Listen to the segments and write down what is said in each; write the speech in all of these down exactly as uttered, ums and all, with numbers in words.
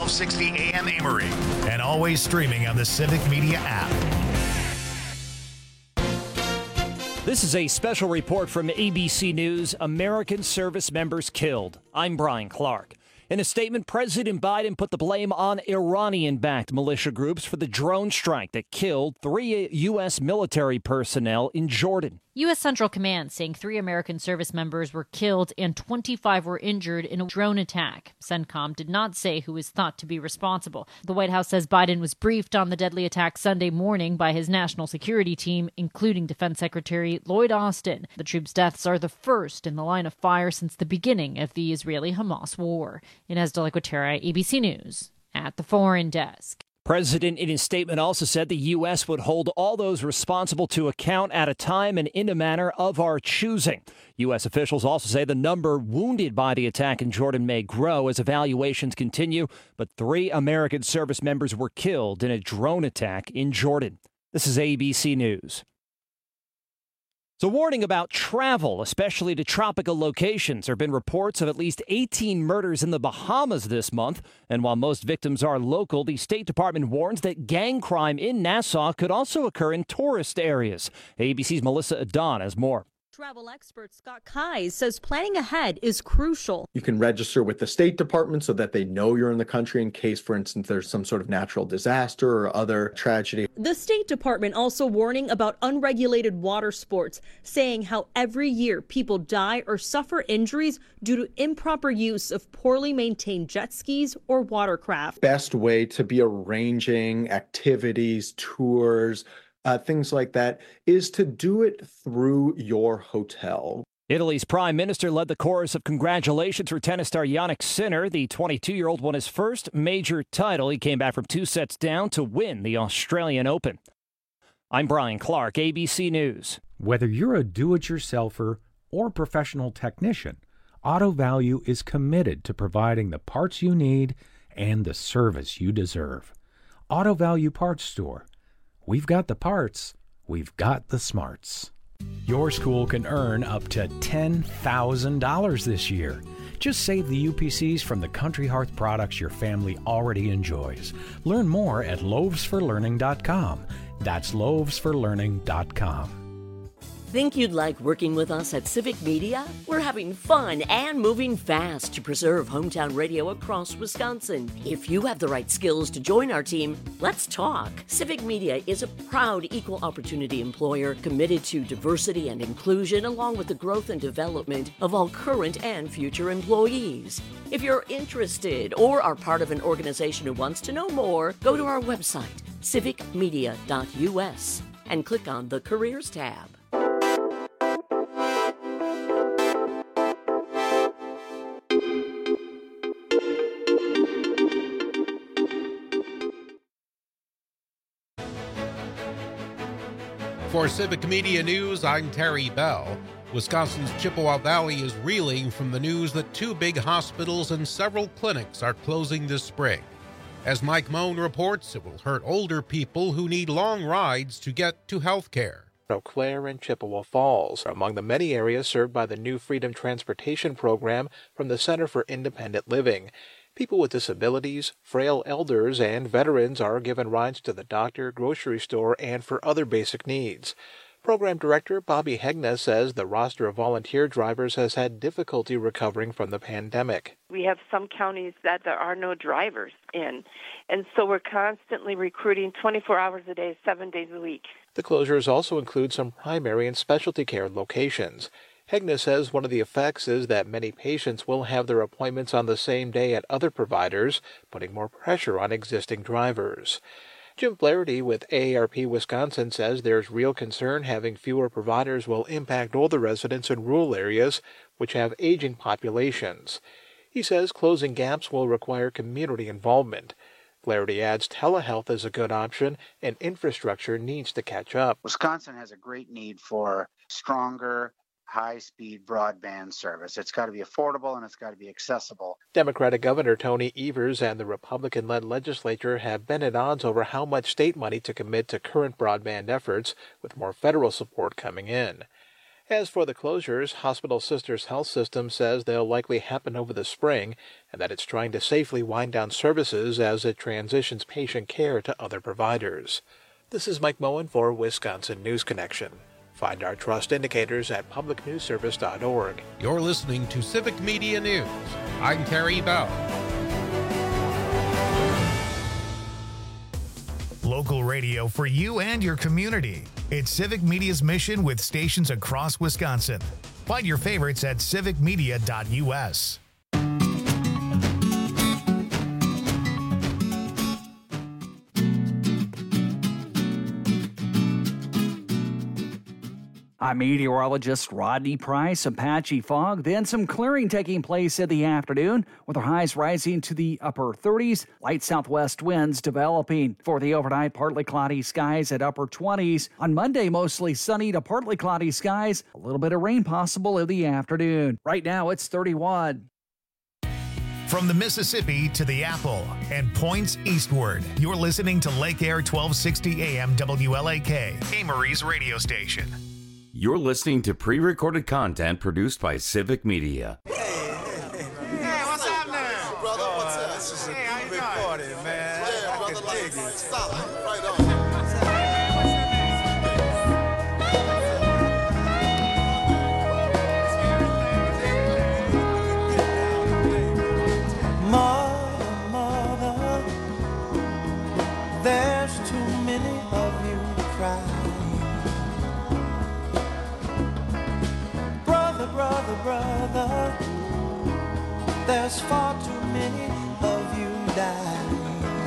twelve sixty A M Amory, and always streaming on the Civic Media app. This is a special report from A B C News. American service members killed. I'm Brian Clark. In a statement, President Biden put the blame on Iranian-backed militia groups for the drone strike that killed three U S military personnel in Jordan. U S. Central Command saying three American service members were killed and twenty-five were injured in a drone attack. CENTCOM did not say who is thought to be responsible. The White House says Biden was briefed on the deadly attack Sunday morning by his national security team, including Defense Secretary Lloyd Austin. The troops' deaths are the first in the line of fire since the beginning of the Israeli-Hamas war. Inez de la Cuetara, A B C News, at the Foreign Desk. President in his statement also said the U S would hold all those responsible to account at a time and in a manner of our choosing. U S officials also say the number wounded by the attack in Jordan may grow as evaluations continue, but three American service members were killed in a drone attack in Jordan. This is A B C News. So, warning about travel, especially to tropical locations. There have been reports of at least eighteen murders in the Bahamas this month. And while most victims are local, the State Department warns that gang crime in Nassau could also occur in tourist areas. A B C's Melissa Adon has more. Travel expert Scott Keyes says planning ahead is crucial. You can register with the State Department so that they know you're in the country in case, for instance, there's some sort of natural disaster or other tragedy. The State Department also warning about unregulated water sports, saying how every year people die or suffer injuries due to improper use of poorly maintained jet skis or watercraft. Best way to be arranging activities, tours, Uh, things like that, is to do it through your hotel. Italy's prime minister led the chorus of congratulations for tennis star Jannik Sinner. The twenty-two-year-old won his first major title. He came back from two sets down to win the Australian Open. I'm Brian Clark, A B C News. Whether you're a do-it-yourselfer or professional technician, Auto Value is committed to providing the parts you need and the service you deserve. Auto Value Parts Store. We've got the parts, we've got the smarts. Your school can earn up to ten thousand dollars this year. Just save the U P Cs from the Country Hearth products your family already enjoys. Learn more at loaves for learning dot com. That's loaves for learning dot com. Think you'd like working with us at Civic Media? We're having fun and moving fast to preserve hometown radio across Wisconsin. If you have the right skills to join our team, let's talk. Civic Media is a proud equal opportunity employer committed to diversity and inclusion along with the growth and development of all current and future employees. If you're interested or are part of an organization who wants to know more, go to our website, civic media dot U S, and click on the Careers tab. For Civic Media News, I'm Terry Bell. Wisconsin's Chippewa Valley is reeling from the news that two big hospitals and several clinics are closing this spring. As Mike Moan reports, it will hurt older people who need long rides to get to health care. Eau Claire and Chippewa Falls are among the many areas served by the new Freedom Transportation Program from the Center for Independent Living. People with disabilities, frail elders, and veterans are given rides to the doctor, grocery store, and for other basic needs. Program Director Bobby Hegna says the roster of volunteer drivers has had difficulty recovering from the pandemic. We have some counties that there are no drivers in, and so we're constantly recruiting twenty-four hours a day, seven days a week. The closures also include some primary and specialty care locations. Hegna says one of the effects is that many patients will have their appointments on the same day at other providers, putting more pressure on existing drivers. Jim Flaherty with A A R P Wisconsin says there's real concern having fewer providers will impact older residents in rural areas, which have aging populations. He says closing gaps will require community involvement. Flaherty adds telehealth is a good option and infrastructure needs to catch up. Wisconsin has a great need for stronger, high-speed broadband service. It's got to be affordable and it's got to be accessible. Democratic Governor Tony Evers and the Republican-led legislature have been at odds over how much state money to commit to current broadband efforts, with more federal support coming in. As for the closures, Hospital Sisters Health System says they'll likely happen over the spring and that it's trying to safely wind down services as it transitions patient care to other providers. This is Mike Moen for Wisconsin News Connection. Find our trust indicators at public news service dot org. You're listening to Civic Media News. I'm Terry Bell. Local radio for you and your community. It's Civic Media's mission with stations across Wisconsin. Find your favorites at civic media dot u s. I'm meteorologist Rodney Price. Some patchy fog, then some clearing taking place in the afternoon, with our highs rising to the upper thirties, light southwest winds developing. For the overnight, partly cloudy skies at upper twenties. On Monday, mostly sunny to partly cloudy skies, a little bit of rain possible in the afternoon. Right now, it's thirty-one. From the Mississippi to the Apple and points eastward, you're listening to Lake Air twelve sixty A M W L A K, Amory's radio station. You're listening to pre-recorded content produced by Civic Media. Hey, what's happening? Brother, what's up? This is a hey, big party, man. Yeah, I brother, like, solid. Right on. Mother, mother, there's too many of you crying. Brother, brother, there's far too many of you dying.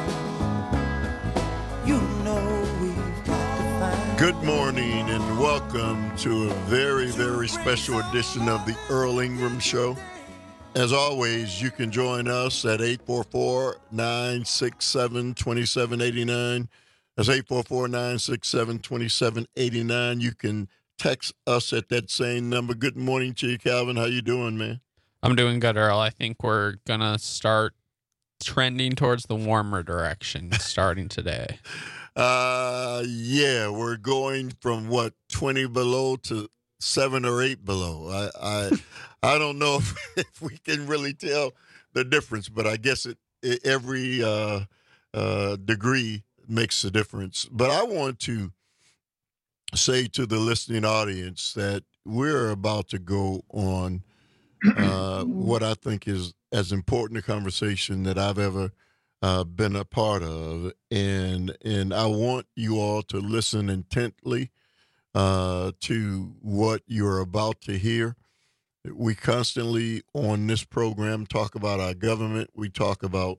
You know we've got to find. Good morning and welcome to a very, very special edition of the Earl Ingram Show. As always, you can join us at eight four four, nine six seven, two seven eight nine. That's eight four four, nine six seven, two seven eight nine. You can text us at that same number. Good morning to you, Calvin. How you doing, man? I'm doing good, Earl. I think we're going to start trending towards the warmer direction starting today. Uh, yeah, we're going from, what, twenty below to seven or eight below. I I, I don't know if, if we can really tell the difference, but I guess it, it every uh, uh, degree makes a difference. But I want to say to the listening audience that we're about to go on uh, what I think is as important a conversation that I've ever uh, been a part of. And and I want you all to listen intently uh, to what you're about to hear. We constantly on this program talk about our government. We talk about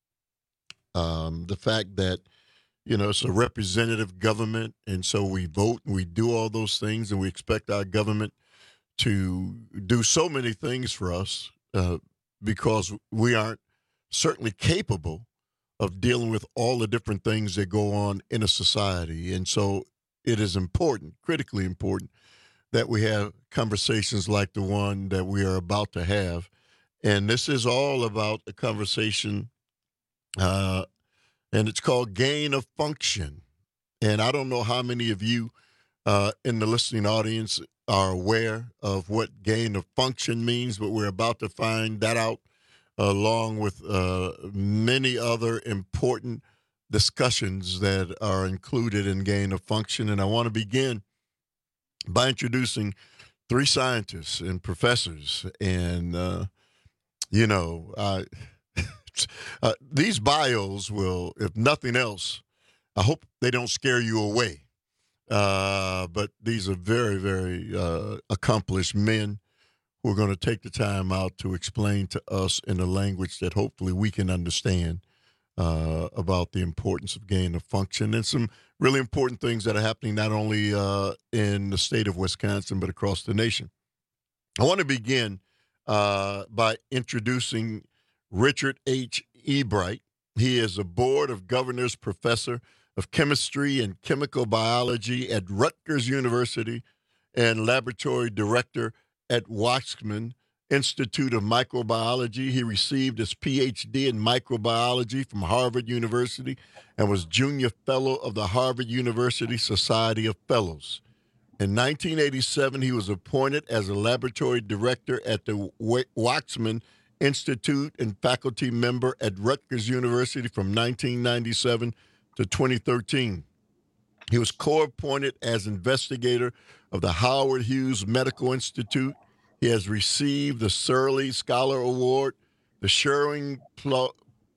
um, the fact that You know, it's a representative government, and so we vote and we do all those things, and we expect our government to do so many things for us uh, because we aren't certainly capable of dealing with all the different things that go on in a society. And so it is important, critically important, that we have conversations like the one that we are about to have. And this is all about a conversation uh and it's called gain of function. And I don't know how many of you uh, in the listening audience are aware of what gain of function means, but we're about to find that out along with uh, many other important discussions that are included in gain of function. And I want to begin by introducing three scientists and professors. And, uh, you know, I... Uh, these bios will, if nothing else, I hope they don't scare you away. Uh, but these are very, very uh, accomplished men who are going to take the time out to explain to us in a language that hopefully we can understand uh, about the importance of gain of function and some really important things that are happening not only uh, in the state of Wisconsin, but across the nation. I want to begin uh, by introducing Richard H. Ebright. He is a Board of Governors Professor of Chemistry and Chemical Biology at Rutgers University and Laboratory Director at Waksman Institute of Microbiology. He received his P H D in microbiology from Harvard University and was Junior Fellow of the Harvard University Society of Fellows. In nineteen eighty-seven, he was appointed as a laboratory director at the Waxman Institute and faculty member at Rutgers University from nineteen ninety-seven to twenty thirteen. He was co-appointed as investigator of the Howard Hughes Medical Institute. He has received the Surley Scholar Award, the Sherwin Plug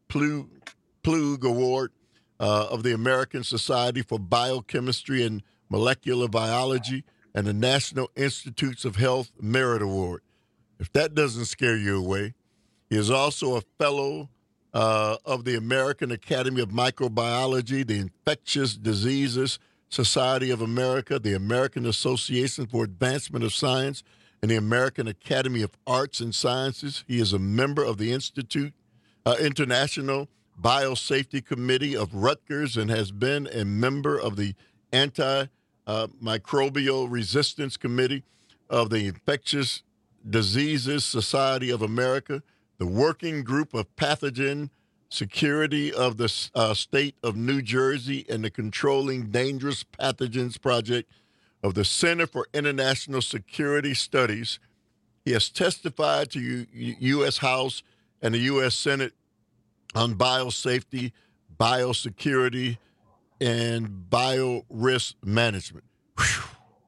Award uh, of the American Society for Biochemistry and Molecular Biology, and the National Institutes of Health Merit Award. If that doesn't scare you away, he is also a fellow uh, of the American Academy of Microbiology, the Infectious Diseases Society of America, the American Association for Advancement of Science, and the American Academy of Arts and Sciences. He is a member of the Institute uh, International Biosafety Committee of Rutgers and has been a member of the Antimicrobial Resistance Committee of the Infectious Diseases Society of America, the Working Group of Pathogen Security of the uh, State of New Jersey, and the Controlling Dangerous Pathogens Project of the Center for International Security Studies. He has testified to U- U S House and the U S Senate on biosafety, biosecurity, and bio-risk management. Whew.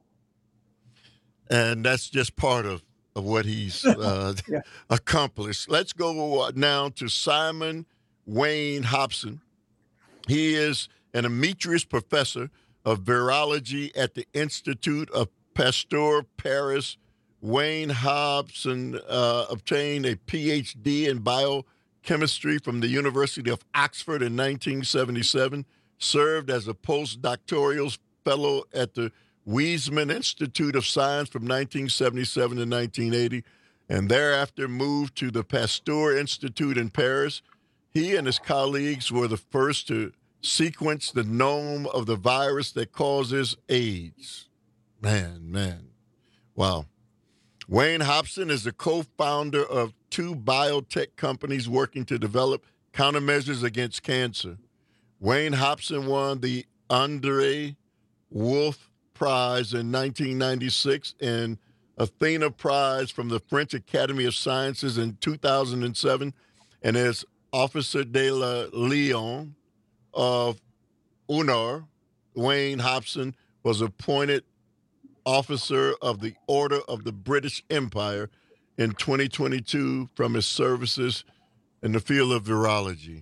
And that's just part of, of what he's uh, yeah. accomplished. Let's go now to Simon Wayne Hobson. He is an emeritus professor of virology at the Institute of Pasteur Paris. Wayne Hobson uh, obtained a P H D in biochemistry from the University of Oxford in nineteen seventy-seven, served as a postdoctoral fellow at the Weizmann Institute of Science from nineteen seventy-seven to nineteen eighty, and thereafter moved to the Pasteur Institute in Paris. He and his colleagues were the first to sequence the genome of the virus that causes AIDS. Man, man. Wow. Wayne Hobson is the co-founder of two biotech companies working to develop countermeasures against cancer. Wayne Hobson won the Andre Wolf Prize in nineteen ninety-six and Athena Prize from the French Academy of Sciences in two thousand seven, and as Officer de la Légion of Honor, Wayne Hobson was appointed Officer of the Order of the British Empire in twenty twenty-two from his services in the field of virology.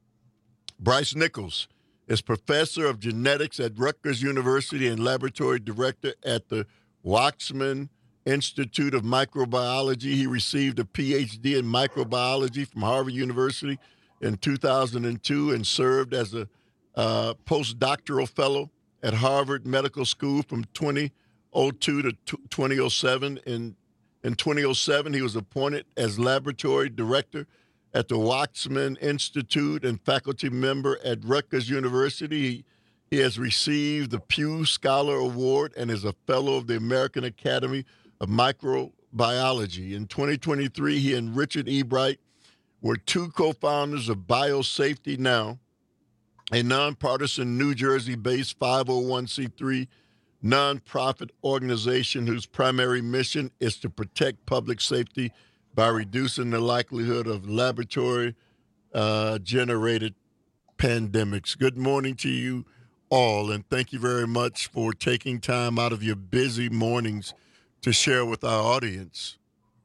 Bryce Nichols is professor of genetics at Rutgers University and laboratory director at the Waxman Institute of Microbiology. He received a P H D in microbiology from Harvard University in two thousand two and served as a uh, postdoctoral fellow at Harvard Medical School from twenty oh two to twenty oh seven. In, in twenty oh seven, he was appointed as laboratory director at the Waxman Institute and faculty member at Rutgers University. He, he has received the Pew Scholar Award and is a fellow of the American Academy of Microbiology. In twenty twenty-three, he and Richard E. Bright were two co-founders of Biosafety Now, a nonpartisan New Jersey-based five oh one c three nonprofit organization whose primary mission is to protect public safety by reducing the likelihood of laboratory-generated uh, pandemics. Good morning to you all, and thank you very much for taking time out of your busy mornings to share with our audience.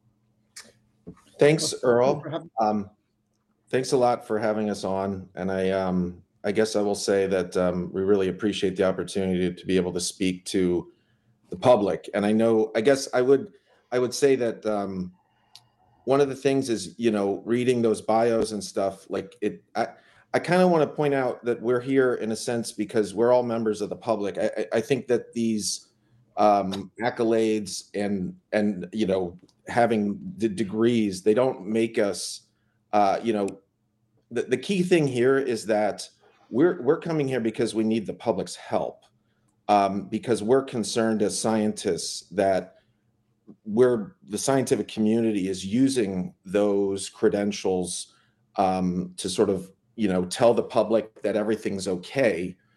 Thanks, Earl. Um, thanks a lot for having us on. And I, um, I guess I will say that um, we really appreciate the opportunity to be able to speak to the public. And I know, I guess I would, I would say that um, one of the things is, you know, reading those bios and stuff. Like it, I, I kind of want to point out that we're here in a sense because we're all members of the public. I, I think that these um, accolades and and you know having the degrees, they don't make us. Uh, you know, the the key thing here is that we're we're coming here because we need the public's help, um, because we're concerned as scientists that we're the scientific community is using those credentials um, to sort of you know tell the public that everything's okay.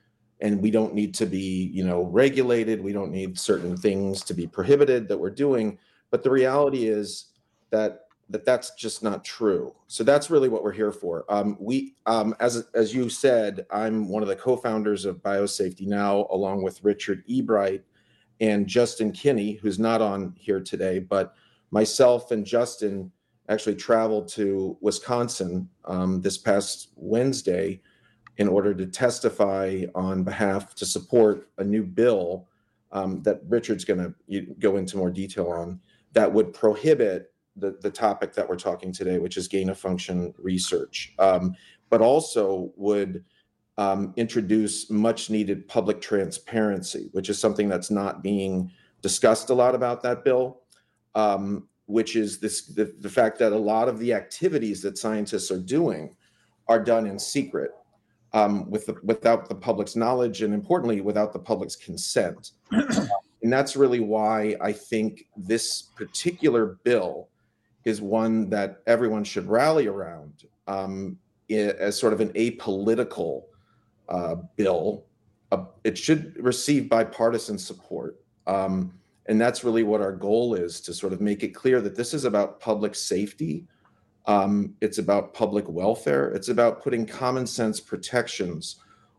and we don't need to be, you know, regulated. We don't need certain things to be prohibited that we're doing. But the reality is that that that's just not true. So that's really what we're here for. Um, we, um, as as you said, I'm one of the co-founders of Biosafety Now, along with Richard E. Bright and Justin Kinney, who's not on here today, but myself and Justin actually traveled to Wisconsin um, this past Wednesday in order to testify on behalf to support a new bill um, that Richard's going to go into more detail on, that would prohibit the, the topic that we're talking today, which is gain of function research, um, but also would um, introduce much needed public transparency, which is something that's not being discussed a lot about that bill, um, which is this the, the fact that a lot of the activities that scientists are doing are done in secret, um, with the, without the public's knowledge, and importantly, without the public's consent. And that's really why I think this particular bill is one that everyone should rally around, um, as sort of an apolitical uh, bill. Uh, it should receive bipartisan support. Um, and that's really what our goal is, to sort of make it clear that this is about public safety. Um, it's about public welfare. It's about putting common sense protections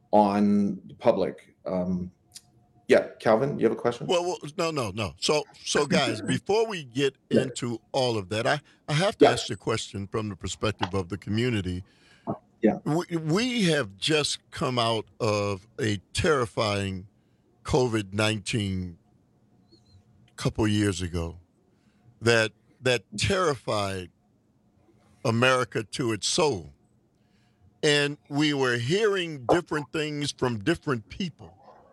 on the public. Um, Yeah, Calvin, you have a question? Well, well no, no, no. So, so guys, before we get into all of that, I, I have to yeah. ask you a question from the perspective of the community. Yeah. We, we have just come out of a terrifying COVID nineteen couple years ago that that terrified America to its soul. And we were hearing different things from different people,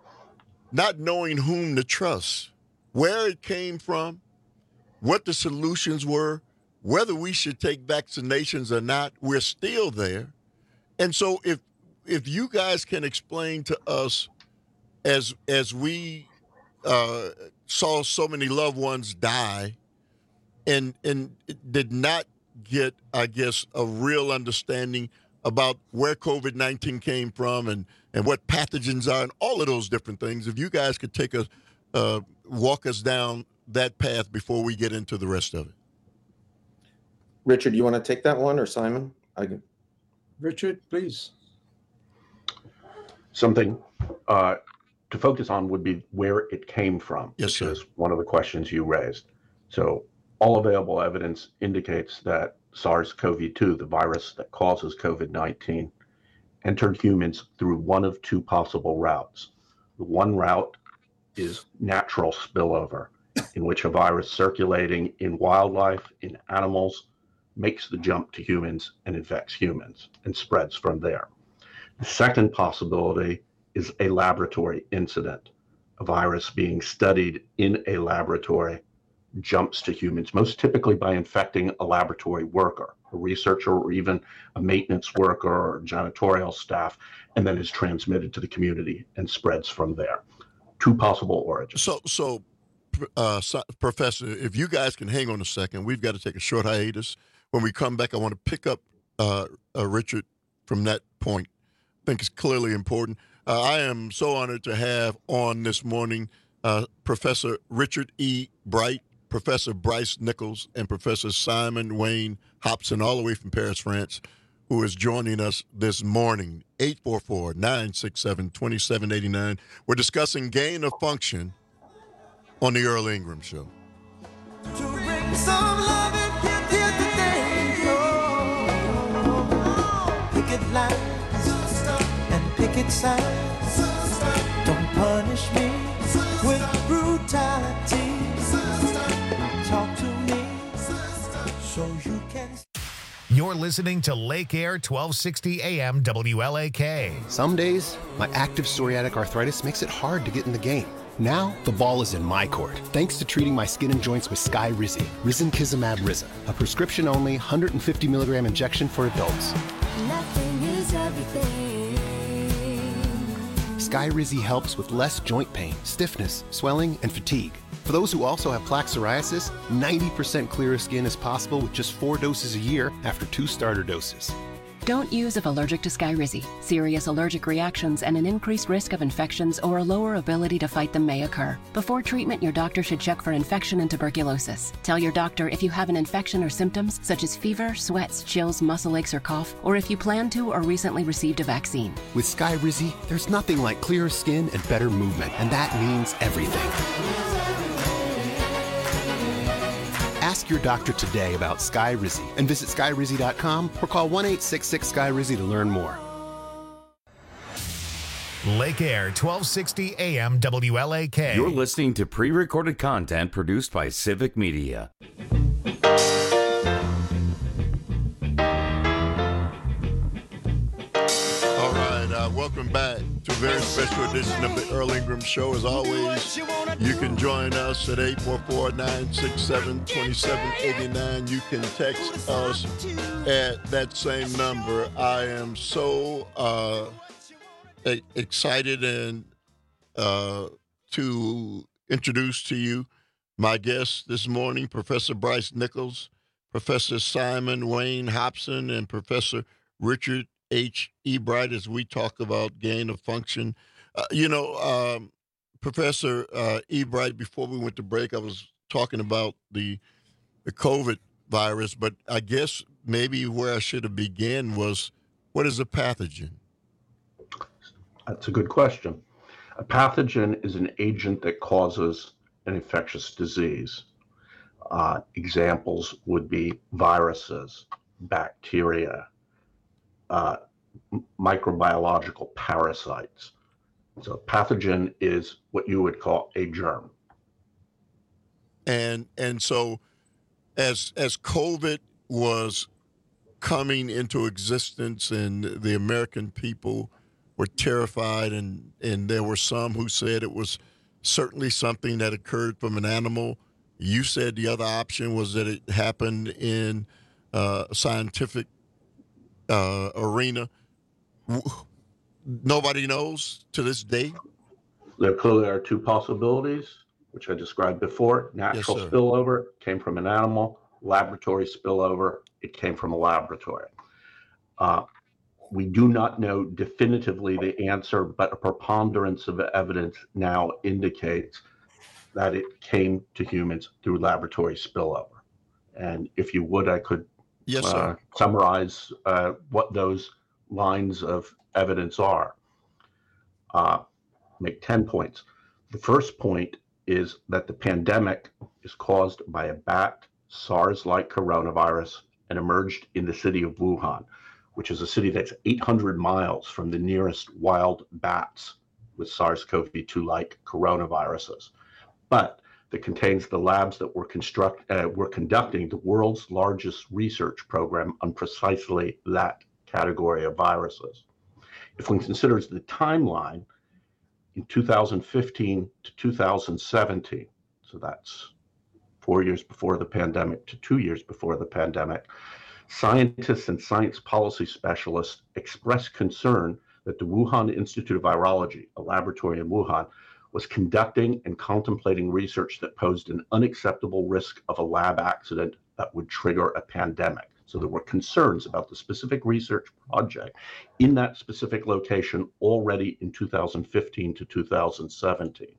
not knowing whom to trust, where it came from, what the solutions were, whether we should take vaccinations or not. We're still there. And so if if you guys can explain to us, as as we uh, saw so many loved ones die and and did not get, I guess, a real understanding about where COVID nineteen came from and, and what pathogens are and all of those different things. If you guys could take a uh, walk us down that path before we get into the rest of it. Richard, you want to take that one, or Simon? I can. Richard, please. Something uh, to focus on would be where it came from, yes, which sir. is one of the questions you raised. So all available evidence indicates that SARS-C o V two, the virus that causes COVID nineteen, entered humans through one of two possible routes. The one route is natural spillover, in which a virus circulating in wildlife, in animals, makes the jump to humans and infects humans and spreads from there. The second possibility is a laboratory incident. A virus being studied in a laboratory jumps to humans, most typically by infecting a laboratory worker, a researcher, or even a maintenance worker or janitorial staff, and then is transmitted to the community and spreads from there. Two possible origins. So, so, uh, so, Professor, if you guys can hang on a second, we've got to take a short hiatus. When we come back, I want to pick up uh, uh, Richard from that point. I think it's clearly important. Uh, I am so honored to have on this morning uh, Professor Richard E. Bright, Professor Bryce Nichols, and Professor Simon Wayne Hobson, all the way from Paris, France, who is joining us this morning. eight four four, nine six seven, two seven eight nine. We're discussing gain of function on the Earl Ingram Show. To bring some love and here today. Oh, picket lines and picket signs. Don't punish me with brutality. Talk to me so you can. You're listening to Lake Air twelve sixty A M W L A K. Some days, my active psoriatic arthritis makes it hard to get in the game. Now, the ball is in my court, thanks to treating my skin and joints with Skyrizi, Risankizumab Riza, a prescription-only one hundred fifty milligram injection for adults. Nothing is everything. Skyrizi helps with less joint pain, stiffness, swelling, and fatigue. For those who also have plaque psoriasis, ninety percent clearer skin is possible with just four doses a year after two starter doses. Don't use if allergic to Skyrizi. Serious allergic reactions and an increased risk of infections or a lower ability to fight them may occur. Before treatment, your doctor should check for infection and tuberculosis. Tell your doctor if you have an infection or symptoms such as fever, sweats, chills, muscle aches, or cough, or if you plan to or recently received a vaccine. With Skyrizi, there's nothing like clearer skin and better movement, and that means everything. Ask your doctor today about Skyrizi and visit Skyrizi dot com or call one eight six six Sky Rizi to learn more. Lake Air, twelve sixty A M W L A K. You're listening to pre-recorded content produced by Civic Media. All right, uh, welcome back to a very special edition of the Earl Ingram Show. As always, you can join us at eight four four, nine six seven, two seven eight nine. You can text us at that same number. I am so uh, e- excited and uh, to introduce to you my guest this morning, Professor Bryce Nichols, Professor Simon Wayne Hobson, and Professor Richard H. Ebright, as we talk about gain of function. Uh, you know, um, Professor uh, Ebright, before we went to break, I was talking about the the COVID virus, but I guess maybe where I should have began was, what is a pathogen? That's a good question. A pathogen is an agent that causes an infectious disease. Uh, examples would be viruses, bacteria, uh, microbiological parasites. So pathogen is what you would call a germ. And and so as as COVID was coming into existence and the American people were terrified, and, and there were some who said it was certainly something that occurred from an animal. You said the other option was that it happened in uh, a scientific uh, arena. Nobody knows to this day. There clearly are two possibilities, which I described before. Natural Yes, sir. spillover came from an animal. Laboratory spillover, it came from a laboratory. Uh, we do not know definitively the answer, but a preponderance of evidence now indicates that it came to humans through laboratory spillover. And if you would, I could Yes, uh, sir. summarize uh, what those lines of evidence are. Uh, make ten points. The first point is that the pandemic is caused by a bat SARS-like coronavirus and emerged in the city of Wuhan, which is a city that's eight hundred miles from the nearest wild bats with SARS-C o V two-like coronaviruses, but that contains the labs that were construct uh, were conducting the world's largest research program on precisely that category of viruses. If one considers the timeline, in two thousand fifteen to two thousand seventeen, so that's four years before the pandemic to two years before the pandemic, scientists and science policy specialists expressed concern that the Wuhan Institute of Virology, a laboratory in Wuhan, was conducting and contemplating research that posed an unacceptable risk of a lab accident that would trigger a pandemic. So there were concerns about the specific research project in that specific location already in two thousand fifteen to two thousand seventeen.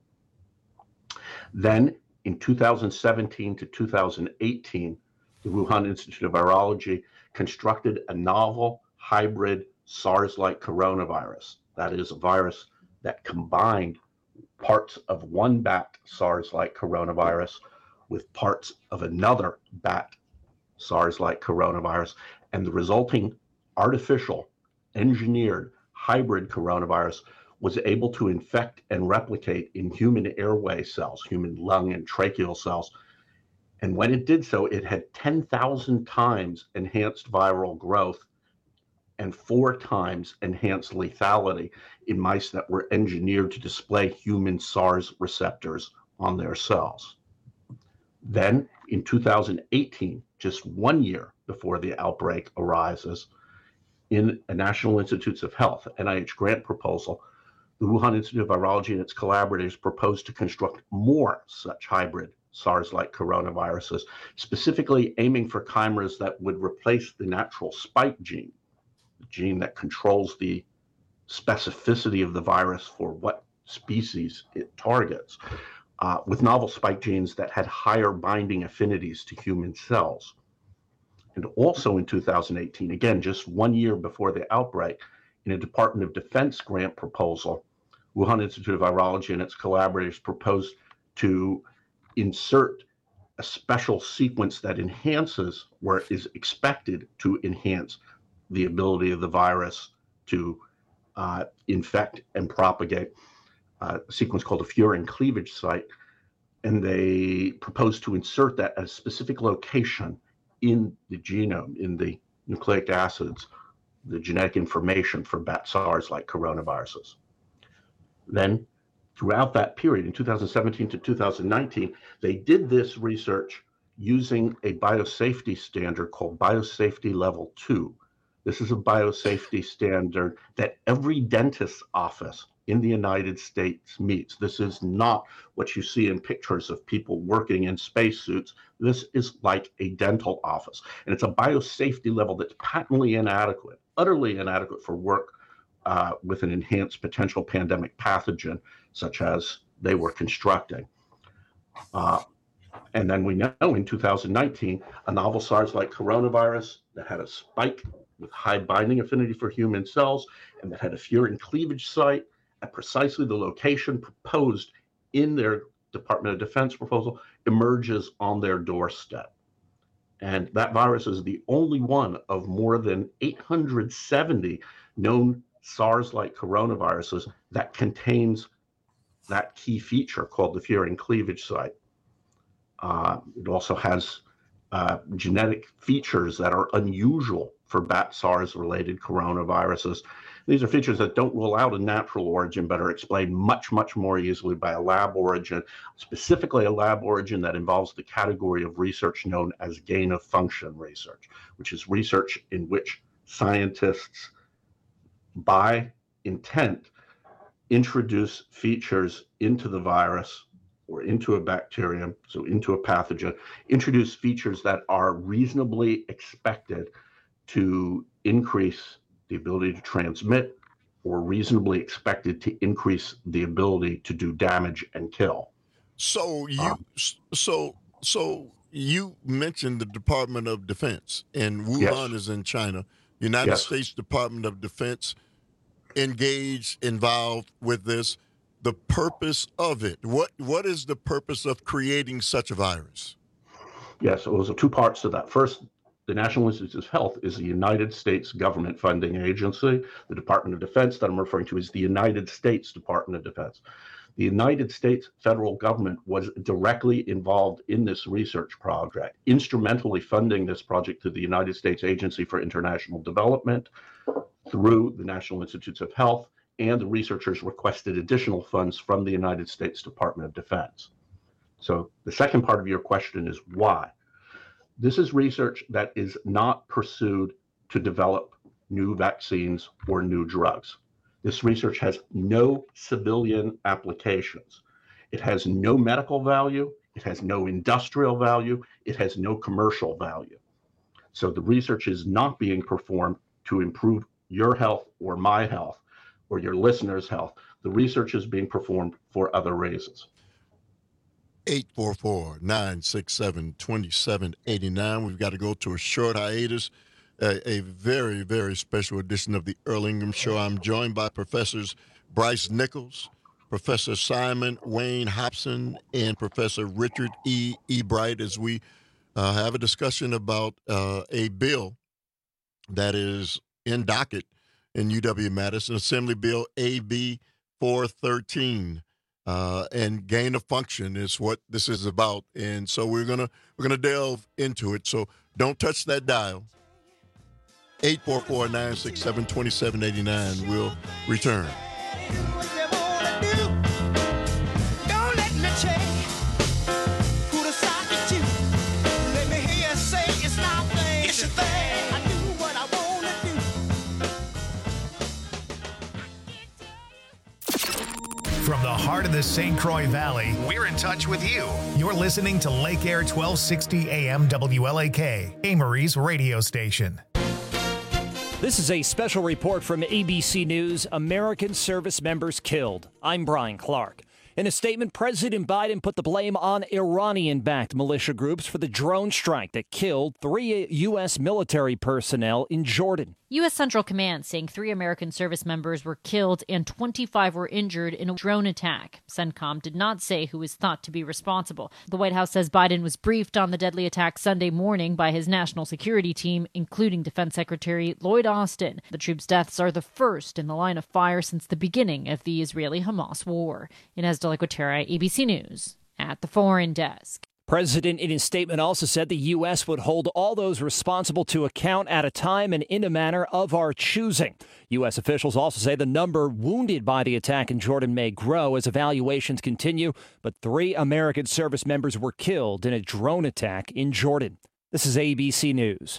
Then in two thousand seventeen to two thousand eighteen, the Wuhan Institute of Virology constructed a novel hybrid SARS-like coronavirus. That is a virus that combined parts of one bat SARS-like coronavirus with parts of another bat SARS-like coronavirus, and the resulting artificial engineered hybrid coronavirus was able to infect and replicate in human airway cells, human lung and tracheal cells. And when it did so, it had ten thousand times enhanced viral growth and four times enhanced lethality in mice that were engineered to display human SARS receptors on their cells. Then in two thousand eighteen, just one year before the outbreak arises, in a National Institutes of Health, N I H grant proposal, the Wuhan Institute of Virology and its collaborators proposed to construct more such hybrid SARS-like coronaviruses, specifically aiming for chimeras that would replace the natural spike gene, gene that controls the specificity of the virus for what species it targets, uh, with novel spike genes that had higher binding affinities to human cells. And also in two thousand eighteen, again, just one year before the outbreak, in a Department of Defense grant proposal, Wuhan Institute of Virology and its collaborators proposed to insert a special sequence that enhances, or is expected to enhance, the ability of the virus to uh, infect and propagate, uh, a sequence called a furin cleavage site. And they proposed to insert that at a specific location in the genome, in the nucleic acids, the genetic information for bat SARS-like coronaviruses. Then, throughout that period, in two thousand seventeen to two thousand nineteen, they did this research using a biosafety standard called Biosafety Level two. This is a biosafety standard that every dentist's office in the United States meets. This is not what you see in pictures of people working in spacesuits. This is like a dental office. And it's a biosafety level that's patently inadequate, utterly inadequate for work uh, with an enhanced potential pandemic pathogen, such as they were constructing. Uh, and then we know in two thousand nineteen, a novel SARS-like coronavirus that had a spike with high binding affinity for human cells and that had a furin cleavage site at precisely the location proposed in their Department of Defense proposal emerges on their doorstep. And that virus is the only one of more than eight hundred seventy known SARS-like coronaviruses that contains that key feature called the furin cleavage site. Uh, it also has uh, genetic features that are unusual for bat SARS-related coronaviruses. These are features that don't rule out a natural origin, but are explained much, much more easily by a lab origin, specifically a lab origin that involves the category of research known as gain-of-function research, which is research in which scientists, by intent, introduce features into the virus or into a bacterium, so into a pathogen, introduce features that are reasonably expected to increase the ability to transmit, or reasonably expected to increase the ability to do damage and kill. So you, um, so so you mentioned the Department of Defense, and Wuhan yes. is in China. United yes. States Department of Defense engaged, involved with this. The purpose of it. What what is the purpose of creating such a virus? Yes, it was two parts to that. First, the National Institutes of Health is a United States government funding agency. The Department of Defense that I'm referring to is the United States Department of Defense. The United States federal government was directly involved in this research project, instrumentally funding this project to the United States Agency for International Development through the National Institutes of Health, and the researchers requested additional funds from the United States Department of Defense. So the second part of your question is why? This is research that is not pursued to develop new vaccines or new drugs. This research has no civilian applications. It has no medical value. It has no industrial value. It has no commercial value. So the research is not being performed to improve your health or my health or your listeners' health. The research is being performed for other reasons. eight four four, nine six seven, two seven eight nine. We've got to go to a short hiatus. Uh, a very, very special edition of the Earl Ingham Show. I'm joined by Professors Bryce Nichols, Professor Simon Wayne Hobson, and Professor Richard E. Ebright as we uh, have a discussion about uh, a bill that is in docket in U W-Madison, Assembly Bill A B four thirteen. Uh, and gain of function is what this is about, and so we're gonna we're gonna delve into it. So don't touch that dial. eight four four, nine six seven, two seven eight nine. We'll return. From the heart of the Saint Croix Valley, we're in touch with you. You're listening to Lake Air twelve sixty A M W L A K, Amory's radio station. This is a special report from A B C News. American service members killed. I'm Brian Clark. In a statement, President Biden put the blame on Iranian-backed militia groups for the drone strike that killed three U S military personnel in Jordan. U S Central Command saying three American service members were killed and twenty-five were injured in a drone attack. CENTCOM did not say who is thought to be responsible. The White House says Biden was briefed on the deadly attack Sunday morning by his national security team, including Defense Secretary Lloyd Austin. The troops' deaths are the first in the line of fire since the beginning of the Israeli-Hamas war. Inez de la Cuetara, A B C News, at the Foreign Desk. President in his statement also said the U S would hold all those responsible to account at a time and in a manner of our choosing. U S officials also say the number wounded by the attack in Jordan may grow as evaluations continue, but three American service members were killed in a drone attack in Jordan. This is A B C News.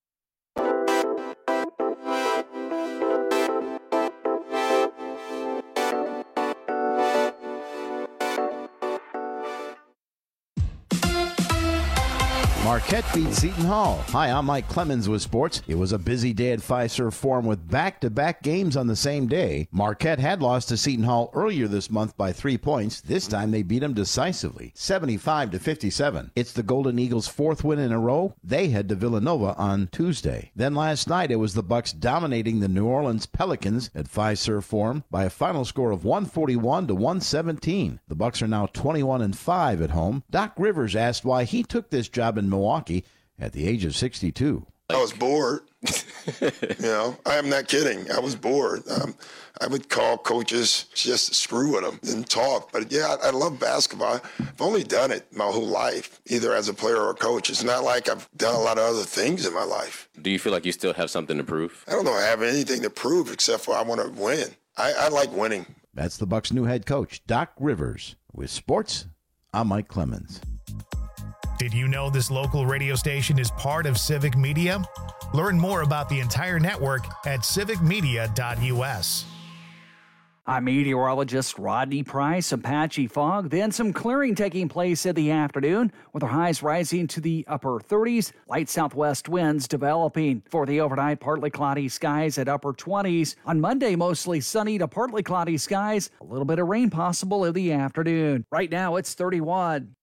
Marquette beats Seton Hall. Hi, I'm Mike Clemens with sports. It was a busy day at Fiserv Forum with back-to-back games on the same day. Marquette had lost to Seton Hall earlier this month by three points. This time they beat them decisively, seventy-five to fifty-seven. It's the Golden Eagles' fourth win in a row. They head to Villanova on Tuesday. Then last night it was the Bucks dominating the New Orleans Pelicans at Fiserv Forum by a final score of one forty-one to one seventeen. The Bucks are now twenty-one and five at home. Doc Rivers asked why he took this job in Milwaukee at the age of sixty-two. I was bored. You know, I'm not kidding. I was bored. Um, I would call coaches just to screw with them and talk. But yeah, I, I love basketball. I've only done it my whole life, either as a player or a coach. It's not like I've done a lot of other things in my life. Do you feel like you still have something to prove? I don't know I have anything to prove except for I want to win. I, I like winning. That's the Bucks' new head coach, Doc Rivers. With sports, I'm Mike Clemens. Did you know this local radio station is part of Civic Media? Learn more about the entire network at civic media dot U S. I'm meteorologist Rodney Price. Some patchy fog, then some clearing taking place in the afternoon, with our highs rising to the upper thirties. Light southwest winds developing. For the overnight, partly cloudy skies at upper twenties. On Monday, mostly sunny to partly cloudy skies. A little bit of rain possible in the afternoon. Right now, it's thirty-one.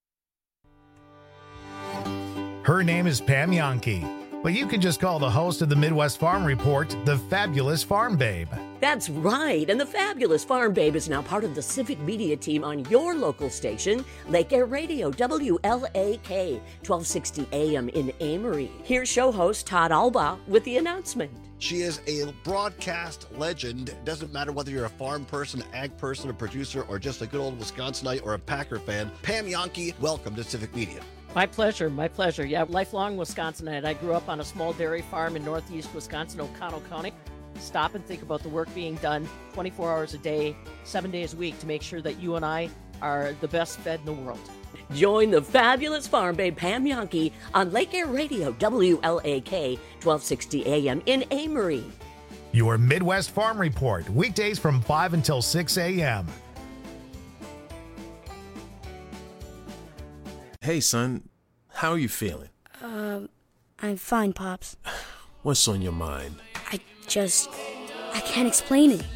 Her name is Pam Yonke, but you can just call the host of the Midwest Farm Report the Fabulous Farm Babe. That's right, and the Fabulous Farm Babe is now part of the Civic Media team on your local station, Lake Air Radio, W L A K, twelve sixty A M in Amory. Here's show host Todd Alba with the announcement. She is a broadcast legend. It doesn't matter whether you're a farm person, ag person, a producer, or just a good old Wisconsinite or a Packer fan. Pam Yonke, welcome to Civic Media. My pleasure, my pleasure. Yeah, lifelong Wisconsinite. I grew up on a small dairy farm in northeast Wisconsin, O'Connell County. Stop and think about the work being done twenty-four hours a day, seven days a week to make sure that you and I are the best fed in the world. Join the Fabulous Farm Babe Pam Yonke on Lake Air Radio, W L A K, twelve sixty A M in Amory. Your Midwest Farm Report, weekdays from five until six A M Hey, son, how are you feeling? Um, I'm fine, Pops. What's on your mind? I just, I can't explain it.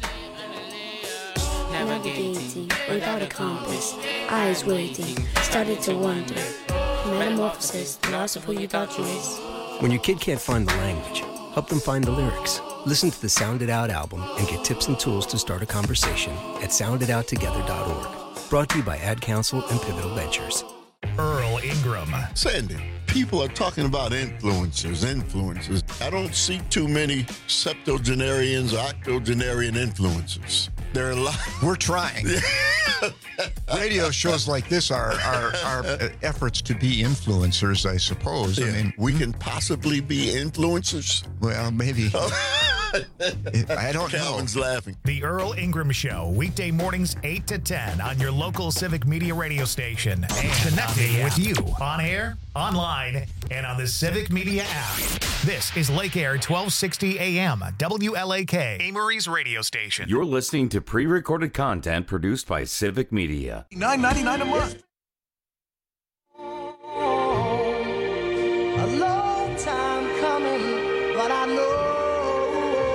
Navigating without a compass, eyes waiting, started to wonder. Metamorphosis, the loss of who you thought you was. When your kid can't find the language, help them find the lyrics. Listen to the Sound It Out album and get tips and tools to start a conversation at sound it out together dot org. Brought to you by Ad Council and Pivotal Ventures. Earl Ingram. Sandy, people are talking about influencers, influencers. I don't see too many septuagenarians or octogenarian influencers. There are a lot. We're trying. Radio shows like this are, are, are efforts to be influencers, I suppose. Yeah. I mean, we can possibly be influencers. Well, maybe. I don't know. Calvin's laughing. The Earl Ingram Show, weekday mornings eight to ten on your local Civic Media radio station. And connecting with you on air, online, and on the Civic Media app. This is Lake Air twelve sixty A M, W L A K, Amory's radio station. You're listening to pre-recorded content produced by Civic Media. nine ninety-nine a month. A long time coming, but I know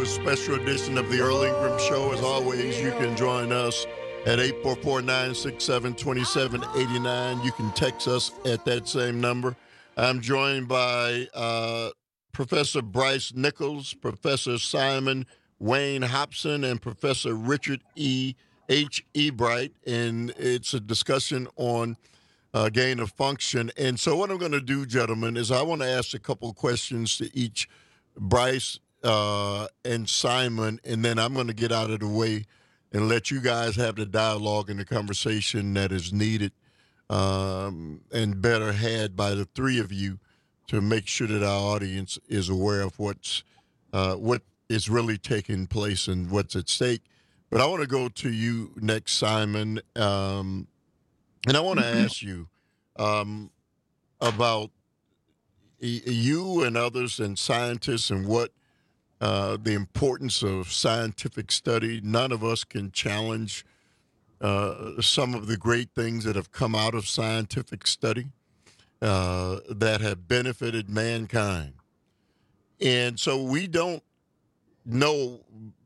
special edition of the Earl Ingram Show. As always, you can join us at eight four four, nine six seven, two seven eight nine. You can text us at that same number. I'm joined by uh, Professor Bryce Nichols, Professor Simon Wayne Hobson, and Professor Richard E. H. Ebright, and it's a discussion on uh, gain of function. And so what I'm going to do, gentlemen, is I want to ask a couple of questions to each Bryce uh, and Simon, and then I'm going to get out of the way and let you guys have the dialogue and the conversation that is needed um, and better had by the three of you to make sure that our audience is aware of what's uh, what is really taking place and what's at stake. But I want to go to you next, Simon, um, and I want to ask you um, about y- you and others and scientists and what Uh, the importance of scientific study. None of us can challenge uh, some of the great things that have come out of scientific study uh, that have benefited mankind. And so we don't know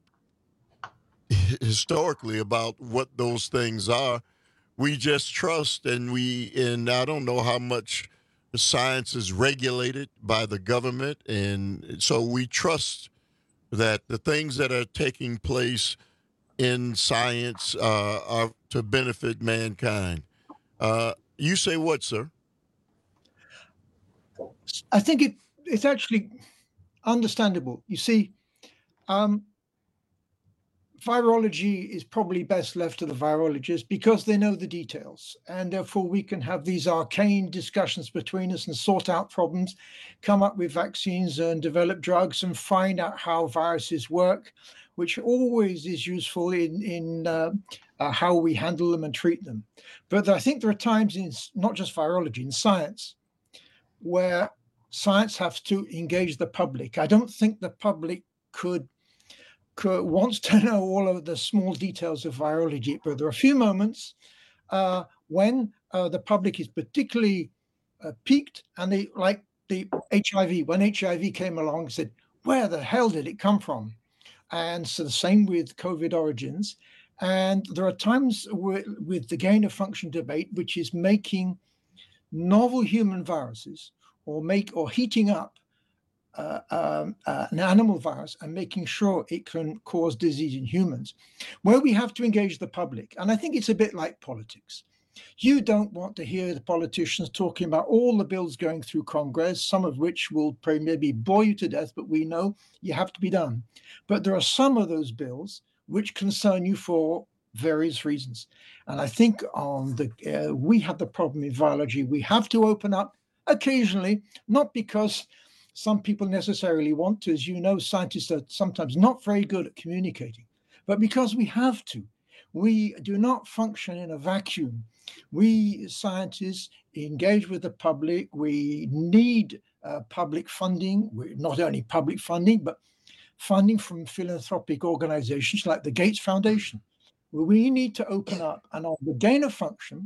historically about what those things are. We just trust, and we, and I don't know how much science is regulated by the government. And so we trust that the things that are taking place in science uh, are to benefit mankind. Uh, you say what, sir? I think it it's actually understandable. You see, um, virology is probably best left to the virologists because they know the details, and therefore we can have these arcane discussions between us and sort out problems, come up with vaccines and develop drugs and find out how viruses work, which always is useful in, in uh, uh, how we handle them and treat them. But I think there are times in not just virology, in science, where science has to engage the public. I don't think the public could wants to know all of the small details of virology, but there are a few moments uh, when uh, the public is particularly uh, piqued, and they, like the H I V, when H I V came along, said, where the hell did it come from? And so the same with COVID origins. And there are times with, with the gain of function debate, which is making novel human viruses or make or heating up Uh, um, uh, an animal virus and making sure it can cause disease in humans, where we have to engage the public. And I think it's a bit like politics. You don't want to hear the politicians talking about all the bills going through Congress, some of which will maybe bore you to death, but we know you have to be done. But there are some of those bills which concern you for various reasons. And I think on the uh, we have the problem in virology. We have to open up occasionally, not because some people necessarily want to. As you know, scientists are sometimes not very good at communicating, but because we have to. We do not function in a vacuum. We scientists engage with the public. We need uh, public funding, we, not only public funding, but funding from philanthropic organizations like the Gates Foundation. We need to open up, and on the gain of function,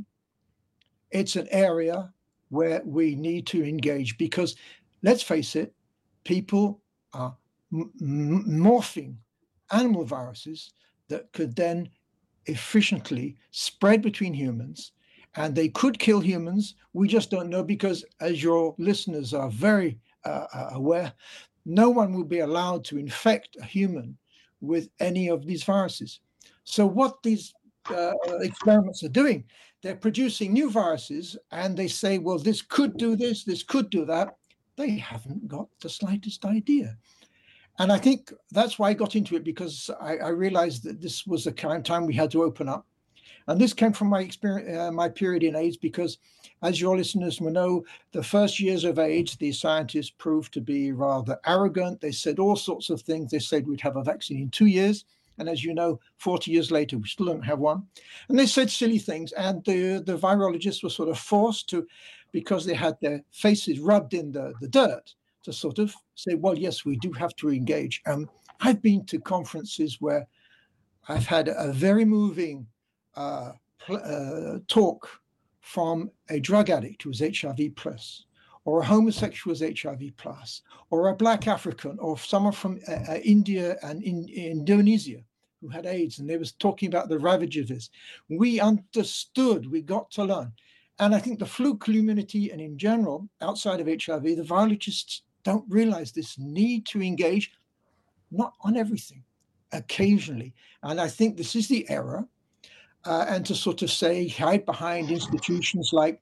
it's an area where we need to engage because, let's face it, people are m- m- morphing animal viruses that could then efficiently spread between humans, and they could kill humans. We just don't know because, as your listeners are very uh, aware, no one will be allowed to infect a human with any of these viruses. So what these uh, experiments are doing, they're producing new viruses, and they say, well, this could do this, this could do that. They haven't got the slightest idea. And I think that's why I got into it, because I, I realized that this was the kind of time we had to open up. And this came from my experience, uh, my period in AIDS, because as your listeners will know, the first years of AIDS, the scientists proved to be rather arrogant. They said all sorts of things. They said we'd have a vaccine in two years. And as you know, forty years later, we still don't have one. And they said silly things. And the, the virologists were sort of forced to, because they had their faces rubbed in the, the dirt, to sort of say, well, yes, we do have to engage. Um, I've been to conferences where I've had a very moving uh, uh, talk from a drug addict who was H I V plus, or a homosexual was H I V plus, or a black African, or someone from uh, uh, India and in, Indonesia who had AIDS, and they was talking about the ravages of this. We understood, we got to learn. And I think the flu community and in general, outside of H I V, the virologists don't realize this need to engage, not on everything, occasionally. And I think this is the error. Uh, and to sort of say, hide behind institutions like,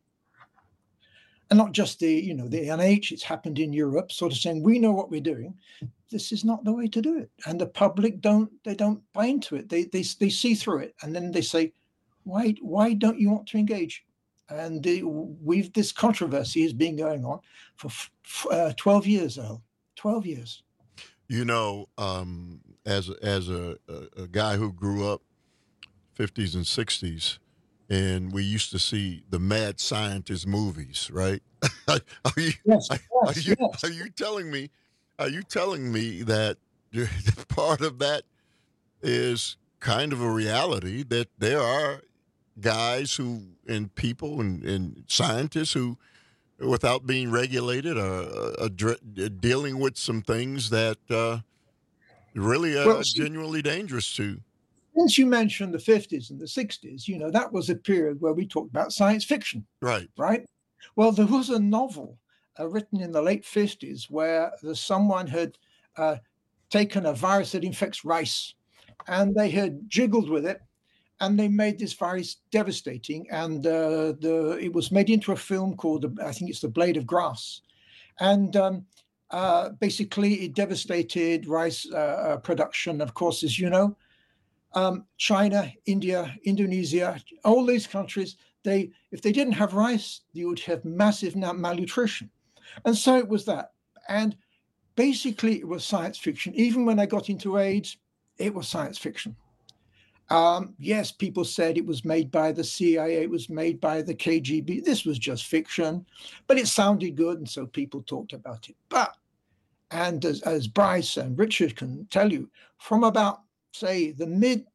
and not just the, you know, the N H, it's happened in Europe, sort of saying, we know what we're doing. This is not the way to do it. And the public don't, they don't buy into it. They, they, they see through it. And then they say, why, why don't you want to engage? And the, we've, this controversy has been going on for uh, twelve years, Earl, twelve years. You know, um, as, as a, a, a guy who grew up fifties and sixties, and we used to see the mad scientist movies, right? are you, yes, are, yes, are you, yes. are you telling me, are you telling me that part of that is kind of a reality, that there are guys who, and people and, and scientists who, without being regulated, are, are dealing with some things that uh, really are well, genuinely dangerous to? Since you mentioned the fifties and the sixties, you know, that was a period where we talked about science fiction. Right. Right. Well, there was a novel uh, written in the late fifties where the, someone had uh, taken a virus that infects rice, and they had jiggled with it, and they made this virus devastating. And uh, the it was made into a film called, I think it's The Blade of Grass. And um, uh, basically it devastated rice uh, production, of course, as you know. Um, China, India, Indonesia, all these countries, they if they didn't have rice, you would have massive malnutrition. And so it was that. And basically it was science fiction. Even when I got into AIDS, it was science fiction. Um, yes, people said it was made by the C I A, it was made by the K G B. This was just fiction, but it sounded good, and so people talked about it. But, and as, as Bryce and Richard can tell you, from about, say, the mid,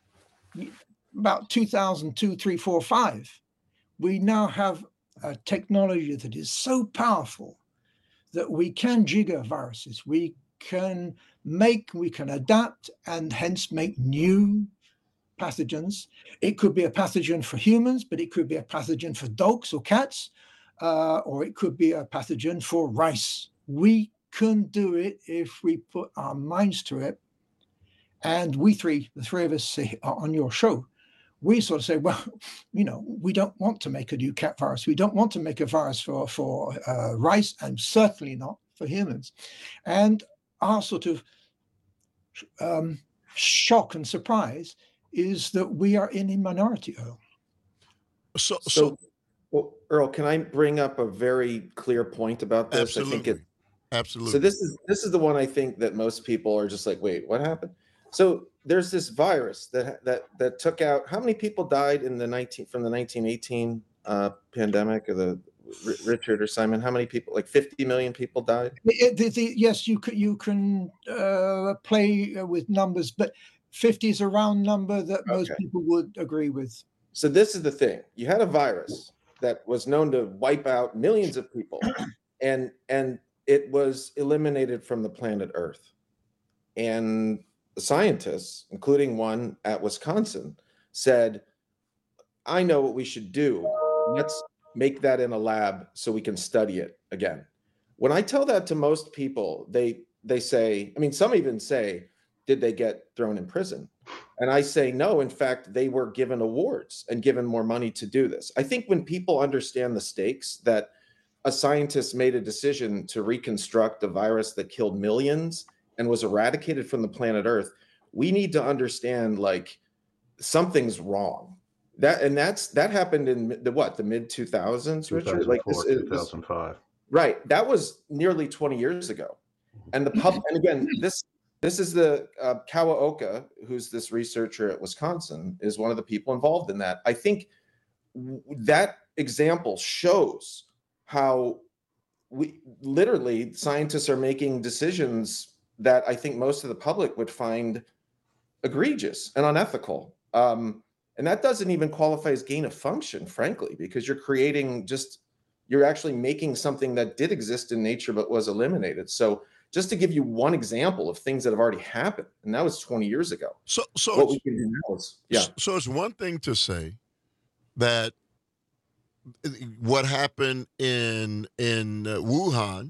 about two thousand two, three, four, five, we now have a technology that is so powerful that we can jigger viruses. We can make, we can adapt, and hence make new pathogens. It could be a pathogen for humans, but it could be a pathogen for dogs or cats, uh, or it could be a pathogen for rice. We can do it if we put our minds to it. And we three, the three of us say, on your show, we sort of say, well, you know, we don't want to make a new cat virus. We don't want to make a virus for, for uh, rice, and certainly not for humans. And our sort of um, shock and surprise is that we are in a minority, Earl. So, so, so well, Earl, can I bring up a very clear point about this? Absolutely. I think it, absolutely. So this is this is the one I think that most people are just like, wait, what happened? So there's this virus that that that took out, how many people died in the nineteen from the nineteen eighteen uh, pandemic, or the R- Richard or Simon? How many people? Like fifty million people died. It, the, the, yes, you can you can uh, play with numbers, but fifty is a round number that most Okay. people would agree with. So this is the thing. You had a virus that was known to wipe out millions of people, and and it was eliminated from the planet Earth. And the scientists, including one at Wisconsin, said, I know what we should do. Let's make that in a lab so we can study it again. When I tell that to most people, they they say, I mean, some even say, did they get thrown in prison? And I say, no, in fact, they were given awards and given more money to do this. I think when people understand the stakes, that a scientist made a decision to reconstruct a virus that killed millions and was eradicated from the planet Earth, we need to understand, like, something's wrong. That and that's that happened in the what, the mid two thousands, Richard? Like this, two thousand five. Right. That was nearly twenty years ago. And the pub and again, this this is the uh, Kawaoka, who's this researcher at Wisconsin, is one of the people involved in that. I think w- that example shows how we literally scientists are making decisions that I think most of the public would find egregious and unethical. Um, and that doesn't even qualify as gain of function, frankly, because you're creating just You're actually making something that did exist in nature but was eliminated. So just to give you one example of things that have already happened, and that was twenty years ago. So, so what we can do now is, yeah. So it's one thing to say that what happened in in uh, Wuhan,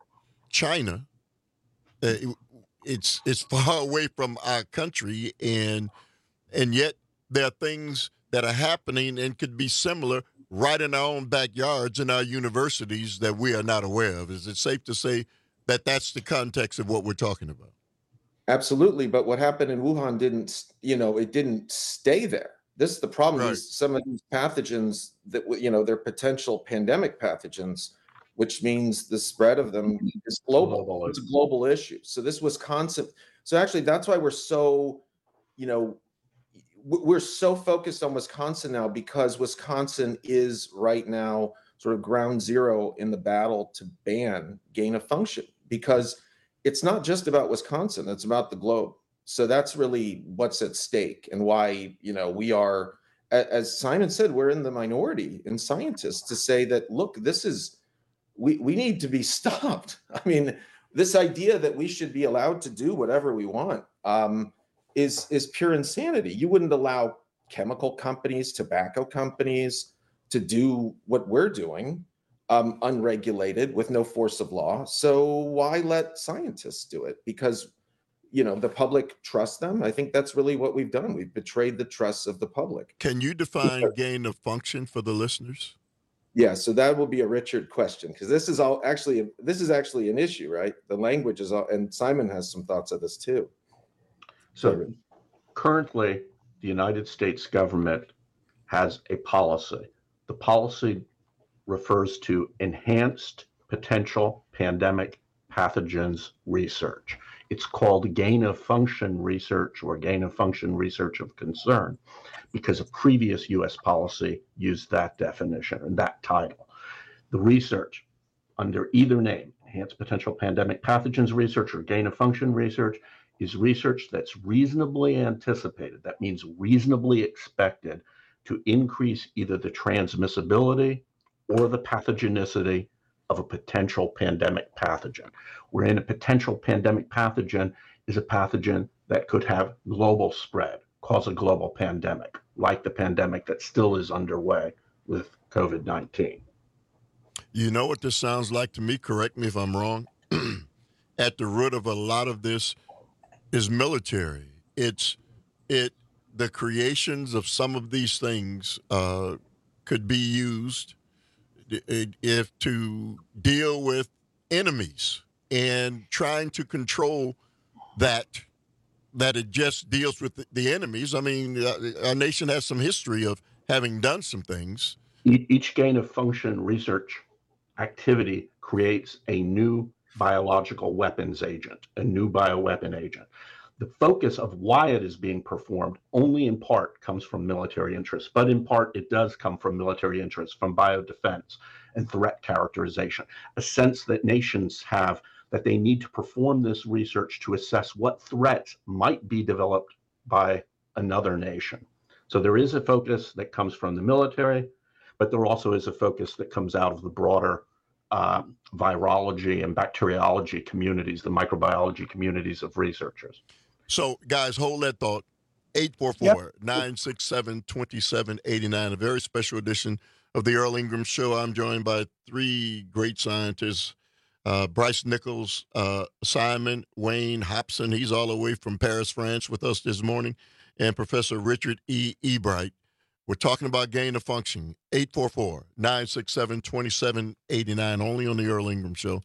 China, uh, it's it's far away from our country, and and yet there are things that are happening and could be similar right in our own backyards in our universities that we are not aware of. Is it safe to say that that's the context of what we're talking about? Absolutely, but what happened in Wuhan didn't, you know, it didn't stay there. This is the problem. Right. Is some of these pathogens that, you know, they're potential pandemic pathogens, which means the spread of them is global. global. It's a global issue. So this Wisconsin, so actually that's why we're so, you know, we're so focused on Wisconsin now, because Wisconsin is right now sort of ground zero in the battle to ban gain of function, because it's not just about Wisconsin, it's about the globe. So that's really what's at stake, and why, you know, we are, as Simon said, we're in the minority in scientists to say that, look, this is, we, we need to be stopped. I mean, this idea that we should be allowed to do whatever we want um, is, is pure insanity. You wouldn't allow chemical companies, tobacco companies to do what we're doing um, unregulated with no force of law. So why let scientists do it? Because, you know, the public trusts them. I think that's really what we've done. We've betrayed the trust of the public. Can you define gain of function for the listeners? Yeah, so that will be a Richard question, because this is all actually this is actually an issue, right? The language is all, and Simon has some thoughts of this too. So currently, the United States government has a policy. The policy refers to enhanced potential pandemic pathogens research. It's called gain of function research, or gain of function research of concern, because a previous U S policy used that definition and that title. The research under either name, enhanced potential pandemic pathogens research or gain of function research, is research that's reasonably anticipated. That means reasonably expected to increase either the transmissibility or the pathogenicity of a potential pandemic pathogen. Wherein a potential pandemic pathogen is a pathogen that could have global spread, cause a global pandemic, like the pandemic that still is underway with COVID nineteen. You know what this sounds like to me? Correct me if I'm wrong. At the root of a lot of this is military. It's it the creations of some of these things uh, could be used if to deal with enemies, and trying to control that that it just deals with the, the enemies. I mean, uh, our nation has some history of having done some things. Each gain of function research activity creates a new biological weapons agent, a new bioweapon agent. The focus of why it is being performed only in part comes from military interests, but in part it does come from military interests, from biodefense and threat characterization, a sense that nations have that they need to perform this research to assess what threats might be developed by another nation. So there is a focus that comes from the military, but there also is a focus that comes out of the broader uh, virology and bacteriology communities, the microbiology communities of researchers. So, guys, hold that thought. eight four four, nine six seven, two seven eight nine, a very special edition of the Earl Ingram Show. I'm joined by three great scientists, uh, Bryce Nichols, uh, Simon Wayne Hobson. He's all the way from Paris, France with us this morning, and Professor Richard E. Ebright. We're talking about gain of function. eight four four, nine six seven, two seven eight nine, only on the Earl Ingram Show.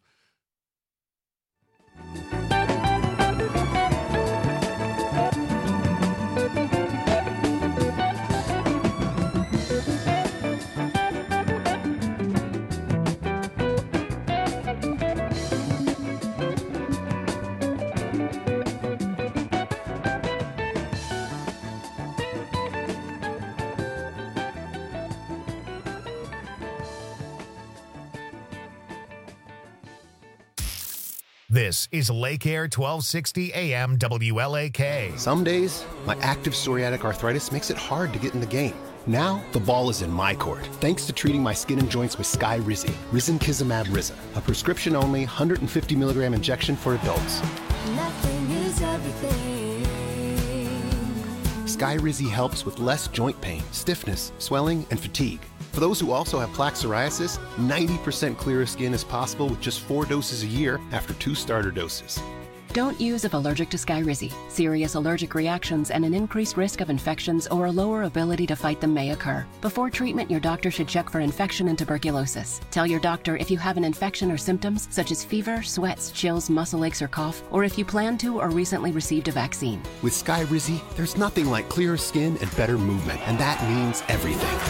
This is Lake Air twelve sixty A M W L A K. Some days, my active psoriatic arthritis makes it hard to get in the game. Now, the ball is in my court, thanks to treating my skin and joints with Skyrizi, Risankizumab Riza, a prescription-only one hundred fifty milligram injection for adults. Nothing is everything. Skyrizi helps with less joint pain, stiffness, swelling, and fatigue. For those who also have plaque psoriasis, ninety percent clearer skin is possible with just four doses a year after two starter doses. Don't use if allergic to Skyrizi. Serious allergic reactions and an increased risk of infections or a lower ability to fight them may occur. Before treatment, your doctor should check for infection and tuberculosis. Tell your doctor if you have an infection or symptoms such as fever, sweats, chills, muscle aches, or cough, or if you plan to or recently received a vaccine. With Skyrizi, there's nothing like clearer skin and better movement, and that means everything.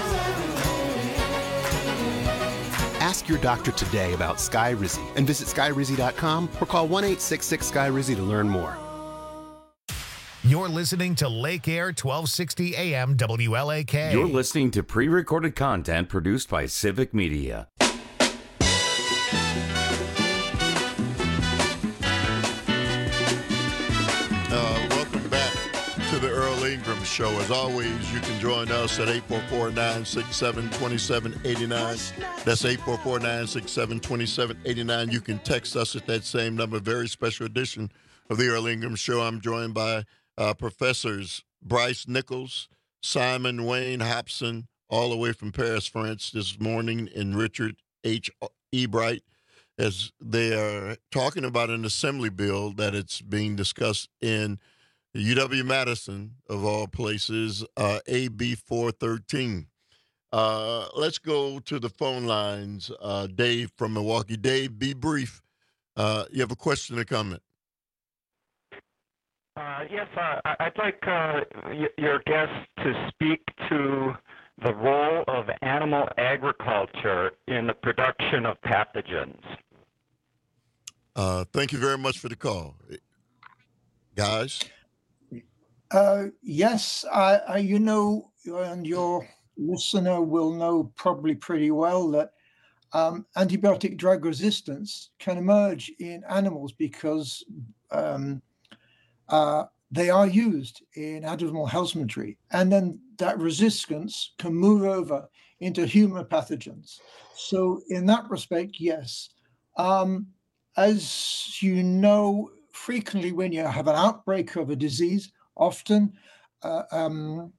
Ask your doctor today about Skyrizi and visit Skyrizi dot com or call one eight six six Skyrizi to learn more. You're listening to Lake Air twelve sixty A M W L A K. You're listening to pre-recorded content produced by Civic Media. Uh, welcome back to the Earl Ingram Show. As always, you can join us at eight four four, nine six seven, two seven eight nine. That's eight four four, nine six seven, two seven eight nine. You can text us at that same number. Very special edition of the Earl Ingram Show. I'm joined by uh, Professors Bryce Nichols, Simon Wayne Hobson, all the way from Paris, France this morning, and Richard H. Ebright, as they are talking about an assembly bill that it's being discussed in U W-Madison, of all places, uh, A B four thirteen. Uh, let's go to the phone lines. Uh, Dave from Milwaukee. Dave, be brief. Uh, you have a question or comment? Uh, yes, uh, I'd like uh, y- your guest to speak to the role of animal agriculture in the production of pathogens. Uh, thank you very much for the call. Guys? Uh, yes, I, I, you know, and your listener will know probably pretty well that um, antibiotic drug resistance can emerge in animals because um, uh, they are used in animal husbandry, and then that resistance can move over into human pathogens. So in that respect, yes. Um, as you know, frequently when you have an outbreak of a disease, often uh, um,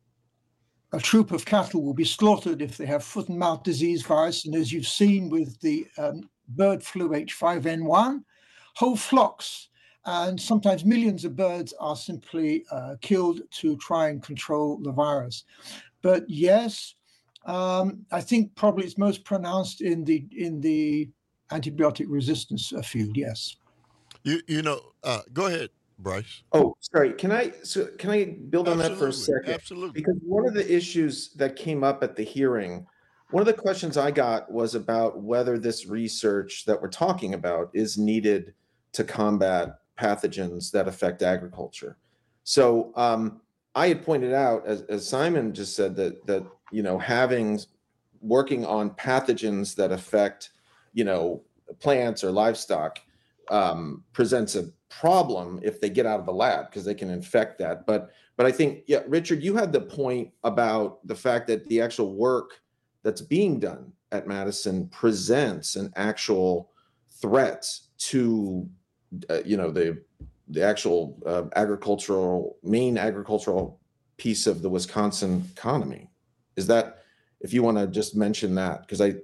a troop of cattle will be slaughtered if they have foot and mouth disease virus. And as you've seen with the um, bird flu H five N one, whole flocks and sometimes millions of birds are simply uh, killed to try and control the virus. But yes, um, I think probably it's most pronounced in the in the antibiotic resistance field. Yes. You you know, uh, go ahead, Bryce. Oh, sorry. Can I so can I build on that for a Absolutely, second? absolutely. Because one of the issues that came up at the hearing, one of the questions I got was about whether this research that we're talking about is needed to combat pathogens that affect agriculture. So um, I had pointed out, as, as Simon just said, that that you know having working on pathogens that affect you know plants or livestock um, presents a problem if they get out of the lab because they can infect that. But but I think, yeah, Richard, you had the point about the fact that the actual work that's being done at Madison presents an actual threat to, uh, you know, the the actual uh, agricultural, main agricultural piece of the Wisconsin economy. Is that, if you want to just mention that, because I.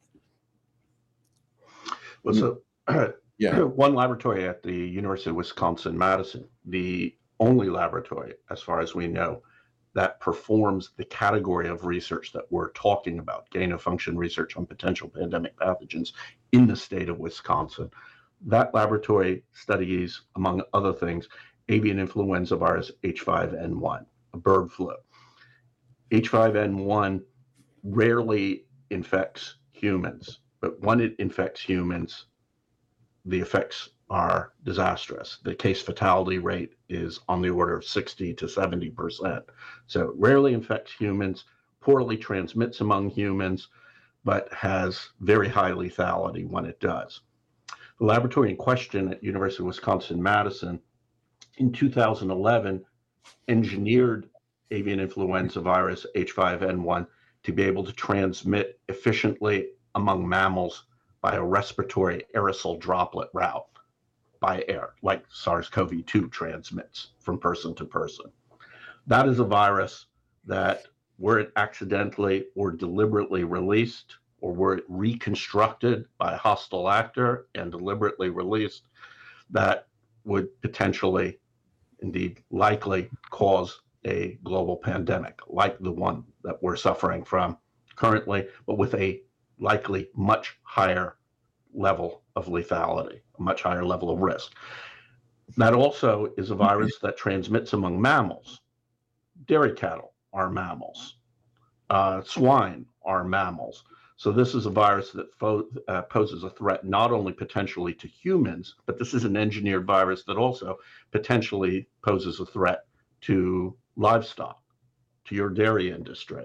Well, so yeah, one laboratory at the University of Wisconsin-Madison, the only laboratory, as far as we know, that performs the category of research that we're talking about, gain-of-function research on potential pandemic pathogens in the state of Wisconsin. That laboratory studies, among other things, avian influenza virus H five N one, a bird flu. H five N one rarely infects humans, but when it infects humans, the effects are disastrous. The case fatality rate is on the order of sixty to seventy percent. So it rarely infects humans, poorly transmits among humans, but has very high lethality when it does. The laboratory in question at University of Wisconsin-Madison in two thousand eleven engineered avian influenza virus H five N one to be able to transmit efficiently among mammals by a respiratory aerosol droplet route by air, like SARS-C o V two transmits from person to person. That is a virus that, were it accidentally or deliberately released, or were it reconstructed by a hostile actor and deliberately released, that would potentially, indeed likely, cause a global pandemic like the one that we're suffering from currently, but with a likely much higher level of lethality, a much higher level of risk. That also is a virus that transmits among mammals. Dairy cattle are mammals. Uh, swine are mammals. So this is a virus that fo- uh, poses a threat not only potentially to humans, but this is an engineered virus that also potentially poses a threat to livestock, to your dairy industry,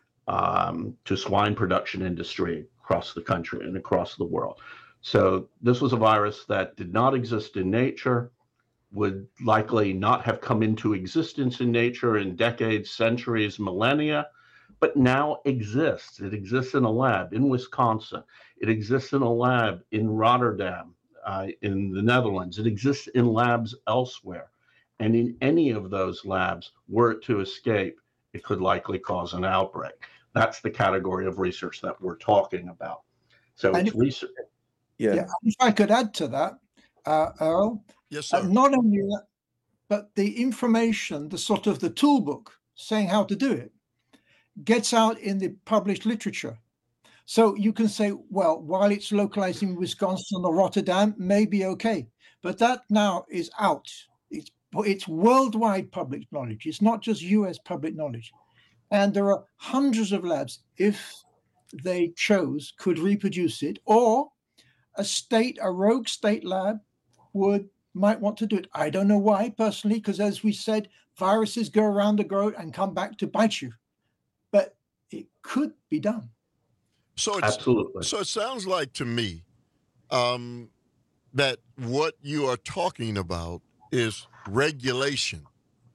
um, to swine production industry across the country and across the world. So this was a virus that did not exist in nature, would likely not have come into existence in nature in decades, centuries, millennia, but now exists. It exists in a lab in Wisconsin. It exists in a lab in Rotterdam, uh, in the Netherlands. It exists in labs elsewhere. And in any of those labs, were it to escape, it could likely cause an outbreak. That's the category of research that we're talking about. So And it's research. Yeah. yeah. If I could add to that, uh, Earl. Yes, sir. Uh, not only that, but the information, the sort of the toolbook saying how to do it, gets out in the published literature. So you can say, well, while it's localized in Wisconsin or Rotterdam, maybe okay. But that now is out. It's, it's worldwide public knowledge. It's not just U S public knowledge. And there are hundreds of labs, if they chose, could reproduce it, or a state, a rogue state lab would might want to do it. I don't know why personally, because as we said, viruses go around the globe and come back to bite you. But it could be done. So it's, Absolutely. So it sounds like to me um, that what you are talking about is regulation.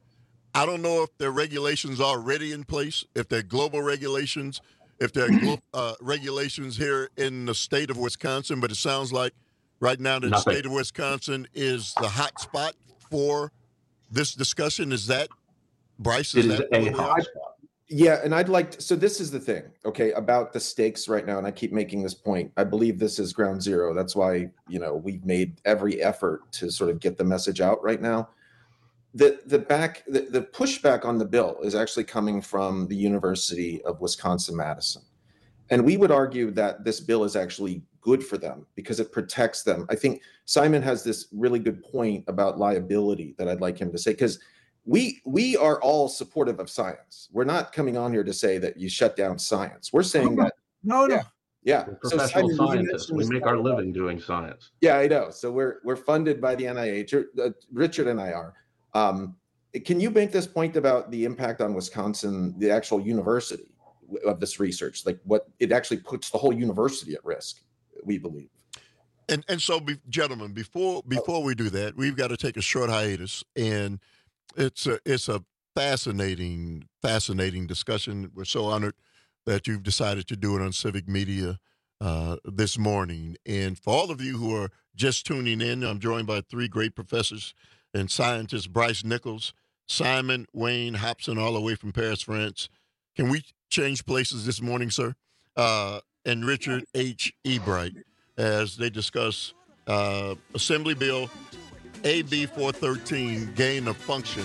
I don't know if there are regulations already in place, if they're global regulations, if there are glo- uh, regulations here in the state of Wisconsin, but it sounds like right now the Nothing. state of Wisconsin is the hot spot for this discussion. Is that, Bryce? It Is is that a where we are? hot spot. Yeah, and I'd like to, so this is the thing, okay, about the stakes right now, and I keep making this point. I believe this is ground zero. That's why, you know, we've made every effort to sort of get the message out right now. The the back the, the pushback on the bill is actually coming from the University of Wisconsin-Madison. And we would argue that this bill is actually good for them because it protects them. I think Simon has this really good point about liability that I'd like him to say, because we we are all supportive of science. We're not coming on here to say that you shut down science. We're saying that no, no. yeah, yeah. We're So professional Simon, you scientists. mentioned We this make part our about- living doing science. Yeah, I know. So we're we're funded by the N I H. or, Uh, Richard and I are. Um, can you make this point about the impact on Wisconsin, the actual university of this research? Like what it actually puts the whole university at risk, we believe. And and so, be, gentlemen, before before we do that, we've got to take a short hiatus, and it's a it's a fascinating fascinating discussion. We're so honored that you've decided to do it on Civic Media uh, this morning. And for all of you who are just tuning in, I'm joined by three great professors and scientists: Bryce Nichols, Simon Wayne Hobson, all the way from Paris, France. Can we change places this morning, sir? Uh, and Richard H. Ebright, as they discuss uh, Assembly Bill A B four thirteen, gain of function.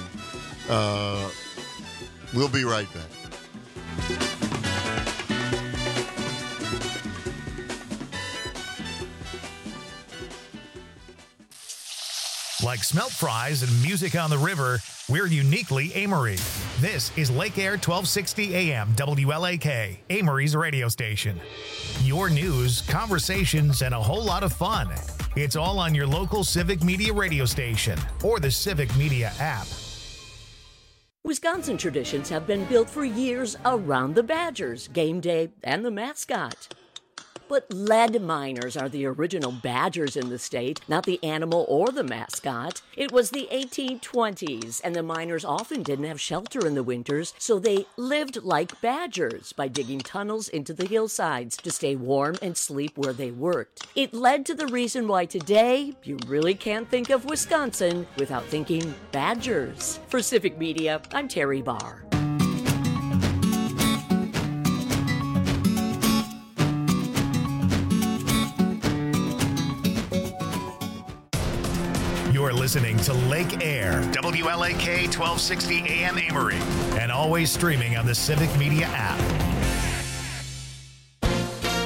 Uh, we'll be right back. Like smelt fries and music on the river, we're uniquely Amory. This is Lake Air twelve sixty A M W L A K, Amory's radio station. Your news, conversations, and a whole lot of fun. It's all on your local Civic Media radio station or the Civic Media app. Wisconsin traditions have been built for years around the Badgers, game day, and the mascot. But lead miners are the original badgers in the state, not the animal or the mascot. It was the eighteen twenties, and the miners often didn't have shelter in the winters, so they lived like badgers by digging tunnels into the hillsides to stay warm and sleep where they worked. It led to the reason why today you really can't think of Wisconsin without thinking badgers. For Civic Media, I'm Terry Barr. You're listening to Lake Air, W L A K twelve sixty A M Amory, and always streaming on the Civic Media app.